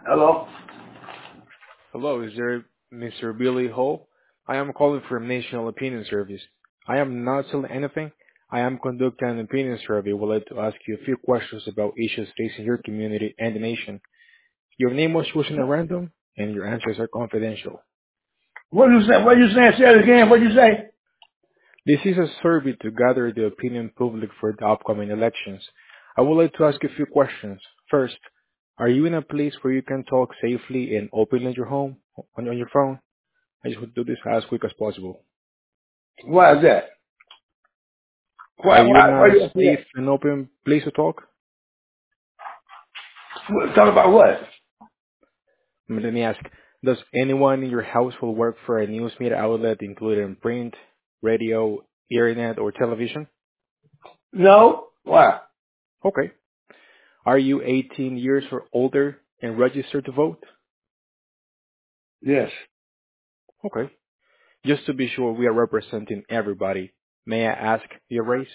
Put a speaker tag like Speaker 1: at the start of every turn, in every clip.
Speaker 1: Hello?
Speaker 2: Hello, is there Mr. Billy Hall? I am calling from National Opinion Service. I am not selling anything. I am conducting an opinion survey. Would like to ask you a few questions about issues facing your community and the nation. Your name was chosen at random, and your answers are confidential.
Speaker 1: What you say? What you saying? Say it again. What you say?
Speaker 2: This is a survey to gather the opinion public for the upcoming elections. I would like to ask you a few questions. First, are you in a place where you can talk safely and openly at your home, on your phone? I just want to do this as quick as possible.
Speaker 1: Why is that?
Speaker 2: Are you in
Speaker 1: Why
Speaker 2: a
Speaker 1: you asking
Speaker 2: safe
Speaker 1: that?
Speaker 2: and open place to talk?
Speaker 1: Talk about what?
Speaker 2: Let me ask, does anyone in your household work for a news media outlet, including print, radio, internet, or television?
Speaker 1: No? Why?
Speaker 2: Okay. Are you 18 years or older and registered to vote?
Speaker 1: Yes.
Speaker 2: Okay. Just to be sure we are representing everybody, may I ask your race?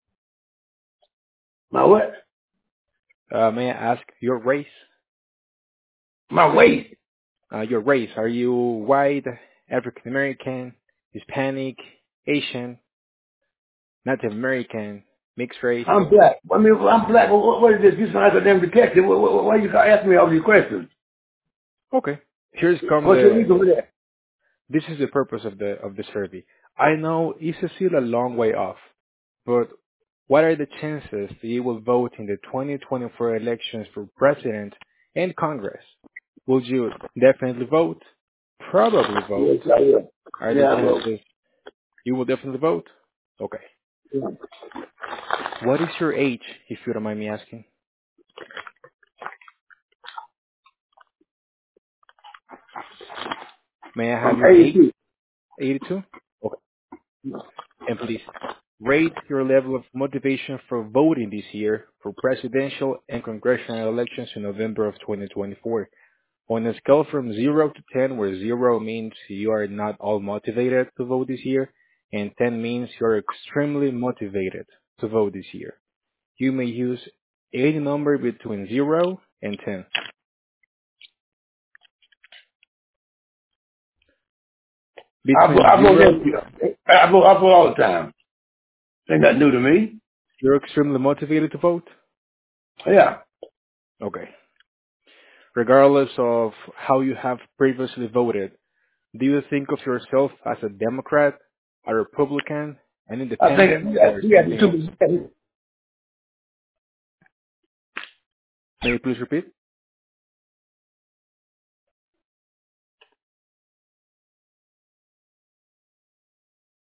Speaker 1: My what?
Speaker 2: May I ask your race?
Speaker 1: My weight.
Speaker 2: Your race. Are you white, African American, Hispanic, Asian, Native American, mixed race?
Speaker 1: I'm black. I mean, I'm black. What is this? You sound like a damn detective. Why you asking me all these questions?
Speaker 2: Okay. Here's come
Speaker 1: What's your
Speaker 2: the.
Speaker 1: reason for that?
Speaker 2: This is the purpose of the survey. I know it's still a long way off, but what are the chances that you will vote in the 2024 elections for president and Congress? Will you definitely vote? Probably vote.
Speaker 1: Yes, I will.
Speaker 2: Are the
Speaker 1: Yeah, I will.
Speaker 2: chances you will definitely vote? Okay.
Speaker 1: Yeah.
Speaker 2: What is your age, if you don't mind me asking? May I have
Speaker 1: I'm
Speaker 2: your age?
Speaker 1: 82.
Speaker 2: 82? Okay. And please rate your level of motivation for voting this year for presidential and congressional elections in November of 2024. On a scale from 0 to 10, where 0 means you are not all motivated to vote this year, and 10 means you are extremely motivated to vote this year. You may use any number between 0 and 10. Between
Speaker 1: I vote
Speaker 2: 0,
Speaker 1: every year. I vote all the time. Ain't nothing new to me.
Speaker 2: you're extremely motivated to vote?
Speaker 1: Yeah.
Speaker 2: Okay. Regardless of how you have previously voted, do you think of yourself as a Democrat, a Republican, an
Speaker 1: I think
Speaker 2: independent, or
Speaker 1: you got the
Speaker 2: something else?
Speaker 1: super.
Speaker 2: May you please repeat?